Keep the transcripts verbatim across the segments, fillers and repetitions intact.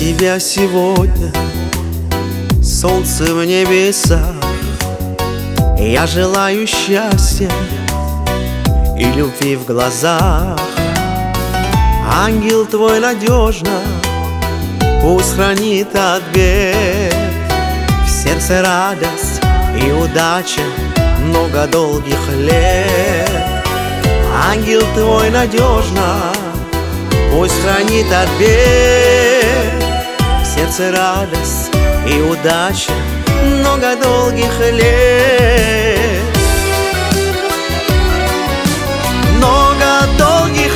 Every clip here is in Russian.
тебя сегодня солнце в небесах. Я желаю счастья и любви в глазах. Ангел твой надежно пусть хранит от бед. В сердце радость и удача много долгих лет. Ангел твой надежно пусть хранит от бед. В сердце радость и удача много долгих лет. Много долгих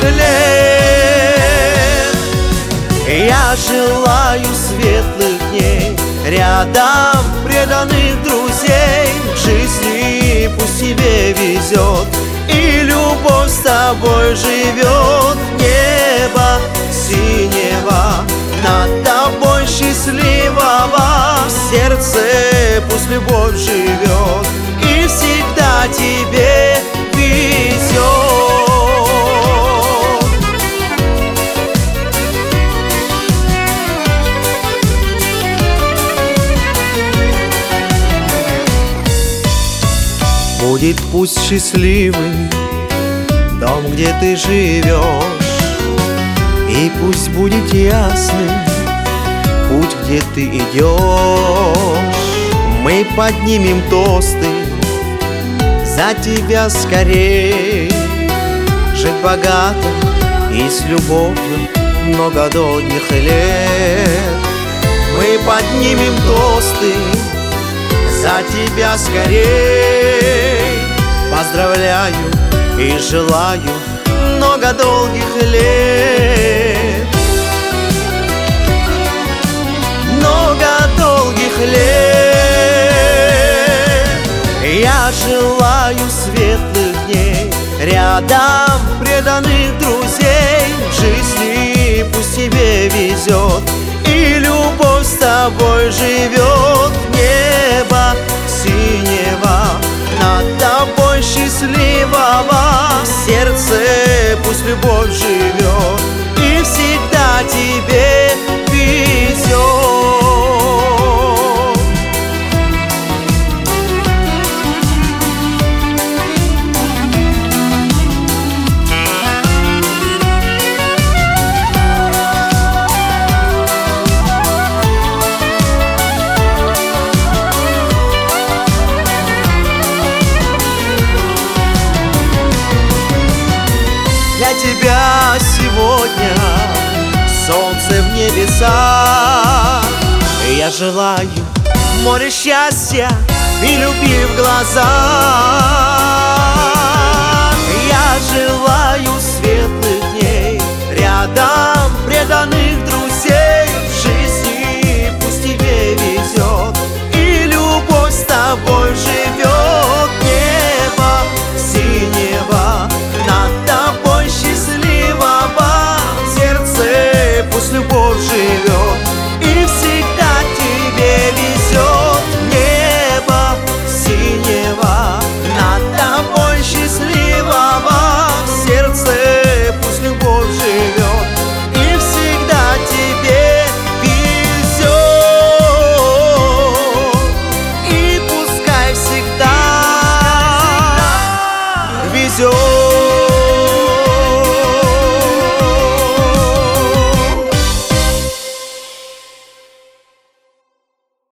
лет. Я желаю светлых дней, рядом преданных друзей. В жизни пусть тебе везет, и любовь с тобой живет. Небо синего над тобой счастливого. В сердце пусть любовь живет и всегда тебе везет. Будет пусть счастливым дом, где ты живешь, и пусть будет ясным путь, где ты идешь. Мы поднимем тосты за тебя скорей. Жить богато и с любовью много долгих лет. Мы поднимем тосты за тебя скорей. Поздравляю и желаю много долгих лет. Много долгих лет. Я желаю светлых дней, рядом преданных друзей. В жизни пусть тебе везет, и любовь с тобой живет. Небо синего над тобой счастливого. В сердце пусть любовь живет и всегда тебе везет. Для тебя сегодня солнце в небесах. Я желаю море счастья и любви в глазах. Я желаю светлых дней рядом